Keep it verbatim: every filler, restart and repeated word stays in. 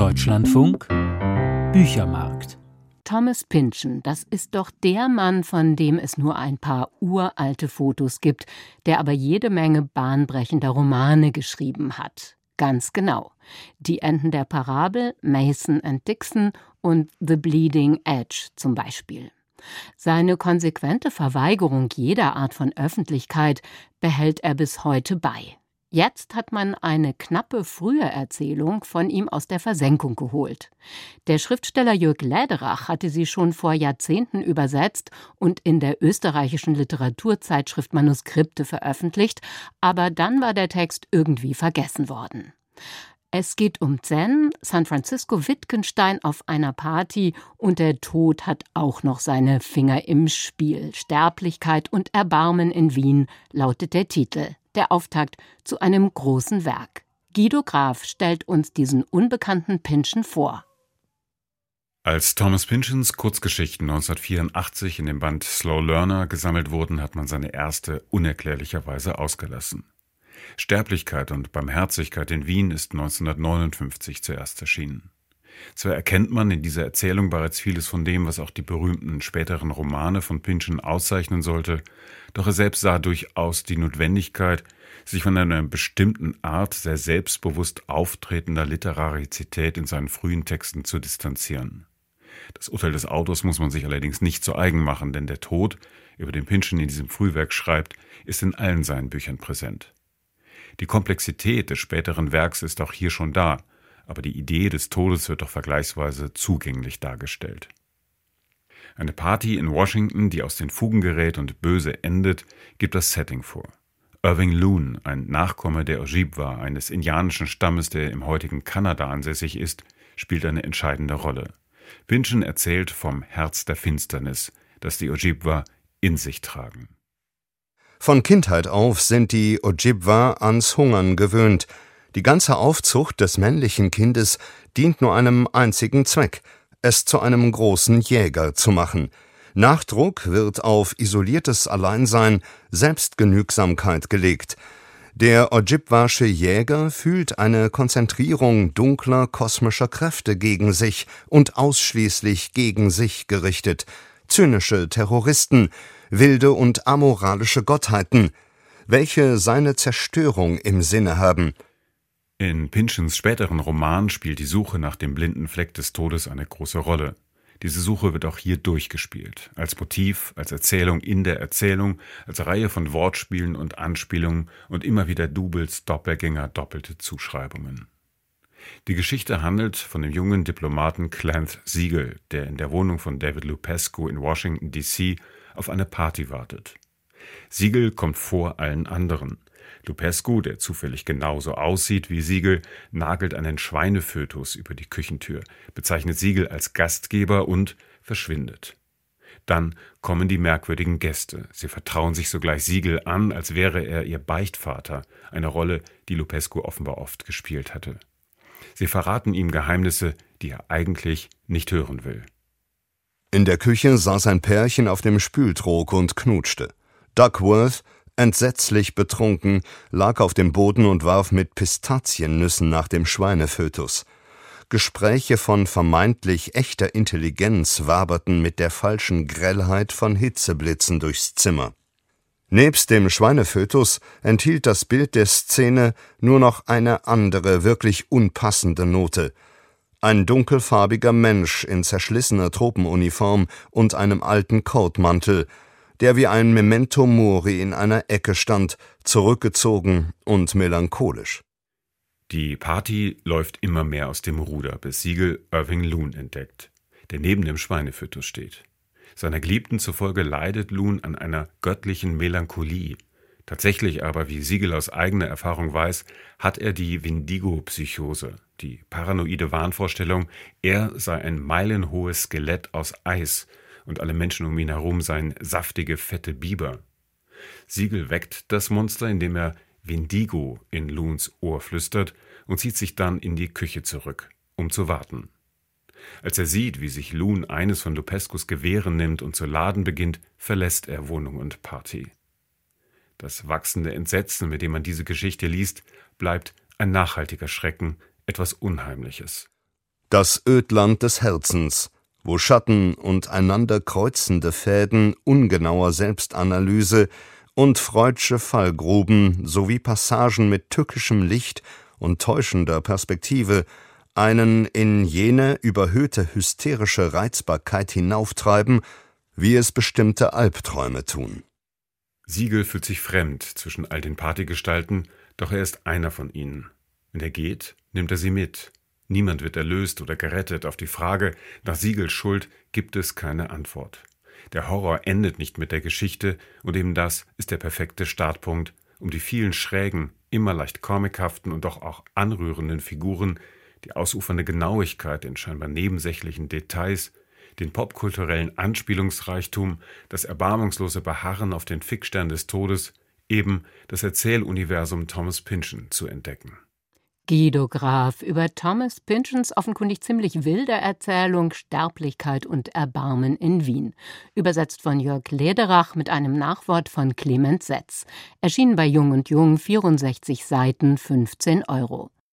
Deutschlandfunk Büchermarkt. Thomas Pynchon, das ist doch der Mann, von dem es nur ein paar uralte Fotos gibt, der aber jede Menge bahnbrechender Romane geschrieben hat. Ganz genau. Die Enden der Parabel, Mason and Dixon und The Bleeding Edge zum Beispiel. Seine konsequente Verweigerung jeder Art von Öffentlichkeit behält er bis heute bei. Jetzt hat man eine knappe frühe Erzählung von ihm aus der Versenkung geholt. Der Schriftsteller Jörg Läderach hatte sie schon vor Jahrzehnten übersetzt und in der österreichischen Literaturzeitschrift Manuskripte veröffentlicht, aber dann war der Text irgendwie vergessen worden. Es geht um Zen, San Francisco Wittgenstein auf einer Party und der Tod hat auch noch seine Finger im Spiel. Sterblichkeit und Erbarmen in Wien lautet der Titel. Der Auftakt zu einem großen Werk. Guido Graf stellt uns diesen unbekannten Pynchon vor. Als Thomas Pynchons Kurzgeschichten neunzehnhundertvierundachtzig in dem Band Slow Learner gesammelt wurden, hat man seine erste unerklärlicherweise ausgelassen. Sterblichkeit und Barmherzigkeit in Wien ist neunzehnhundertneunundfünfzig zuerst erschienen. Zwar erkennt man in dieser Erzählung bereits vieles von dem, was auch die berühmten späteren Romane von Pynchon auszeichnen sollte, doch er selbst sah durchaus die Notwendigkeit, sich von einer bestimmten Art sehr selbstbewusst auftretender Literarizität in seinen frühen Texten zu distanzieren. Das Urteil des Autors muss man sich allerdings nicht zu eigen machen, denn der Tod, über den Pynchon in diesem Frühwerk schreibt, ist in allen seinen Büchern präsent. Die Komplexität des späteren Werks ist auch hier schon da, aber die Idee des Todes wird doch vergleichsweise zugänglich dargestellt. Eine Party in Washington, die aus den Fugen gerät und böse endet, gibt das Setting vor. Irving Loon, ein Nachkomme der Ojibwa, eines indianischen Stammes, der im heutigen Kanada ansässig ist, spielt eine entscheidende Rolle. Pynchon erzählt vom Herz der Finsternis, das die Ojibwa in sich tragen. Von Kindheit auf sind die Ojibwa ans Hungern gewöhnt. Die ganze Aufzucht des männlichen Kindes dient nur einem einzigen Zweck, es zu einem großen Jäger zu machen. Nachdruck wird auf isoliertes Alleinsein, Selbstgenügsamkeit gelegt. Der Ojibwasche Jäger fühlt eine Konzentrierung dunkler kosmischer Kräfte gegen sich und ausschließlich gegen sich gerichtet. Zynische Terroristen, wilde und amoralische Gottheiten, welche seine Zerstörung im Sinne haben. In Pynchons späteren Roman spielt die Suche nach dem blinden Fleck des Todes eine große Rolle. Diese Suche wird auch hier durchgespielt, als Motiv, als Erzählung in der Erzählung, als Reihe von Wortspielen und Anspielungen und immer wieder Doubles, Doppelgänger, doppelte Zuschreibungen. Die Geschichte handelt von dem jungen Diplomaten Clarence Siegel, der in der Wohnung von David Lupescu in Washington D C auf eine Party wartet. Siegel kommt vor allen anderen. Lupescu, der zufällig genauso aussieht wie Siegel, nagelt einen Schweinefötus über die Küchentür, bezeichnet Siegel als Gastgeber und verschwindet. Dann kommen die merkwürdigen Gäste. Sie vertrauen sich sogleich Siegel an, als wäre er ihr Beichtvater, eine Rolle, die Lupescu offenbar oft gespielt hatte. Sie verraten ihm Geheimnisse, die er eigentlich nicht hören will. In der Küche saß ein Pärchen auf dem Spültrog und knutschte. Duckworth, entsetzlich betrunken, lag auf dem Boden und warf mit Pistaziennüssen nach dem Schweinefötus. Gespräche von vermeintlich echter Intelligenz waberten mit der falschen Grellheit von Hitzeblitzen durchs Zimmer. Nebst dem Schweinefötus enthielt das Bild der Szene nur noch eine andere, wirklich unpassende Note. Ein dunkelfarbiger Mensch in zerschlissener Tropenuniform und einem alten Kordmantel, der wie ein Memento Mori in einer Ecke stand, zurückgezogen und melancholisch. Die Party läuft immer mehr aus dem Ruder, bis Siegel Irving Loon entdeckt, der neben dem Schweinefötus steht. Seiner Geliebten zufolge leidet Loon an einer göttlichen Melancholie. Tatsächlich aber, wie Siegel aus eigener Erfahrung weiß, hat er die Wendigo-Psychose, die paranoide Wahnvorstellung, er sei ein meilenhohes Skelett aus Eis und alle Menschen um ihn herum seien saftige, fette Biber. Siegel weckt das Monster, indem er Wendigo in Loons Ohr flüstert und zieht sich dann in die Küche zurück, um zu warten. Als er sieht, wie sich Loon eines von Lupescus Gewehren nimmt und zu laden beginnt, verlässt er Wohnung und Party. Das wachsende Entsetzen, mit dem man diese Geschichte liest, bleibt ein nachhaltiger Schrecken, etwas Unheimliches. Das Ödland des Herzens, wo Schatten und einander kreuzende Fäden ungenauer Selbstanalyse und freudsche Fallgruben sowie Passagen mit tückischem Licht und täuschender Perspektive einen in jene überhöhte hysterische Reizbarkeit hinauftreiben, wie es bestimmte Albträume tun. Siegel fühlt sich fremd zwischen all den Partygestalten, doch er ist einer von ihnen. Wenn er geht, nimmt er sie mit. Niemand wird erlöst oder gerettet. Auf die Frage nach Siegels Schuld gibt es keine Antwort. Der Horror endet nicht mit der Geschichte, und eben das ist der perfekte Startpunkt, um die vielen schrägen, immer leicht comichaften und doch auch anrührenden Figuren, die ausufernde Genauigkeit in scheinbar nebensächlichen Details, den popkulturellen Anspielungsreichtum, das erbarmungslose Beharren auf den Fixstern des Todes, eben das Erzähluniversum Thomas Pynchon zu entdecken. Guido Graf über Thomas Pynchons offenkundig ziemlich wilde Erzählung Sterblichkeit und Erbarmen in Wien. Übersetzt von Jörg Lederach mit einem Nachwort von Clemens Setz. Erschienen bei Jung und Jung, vierundsechzig Seiten, fünfzehn Euro.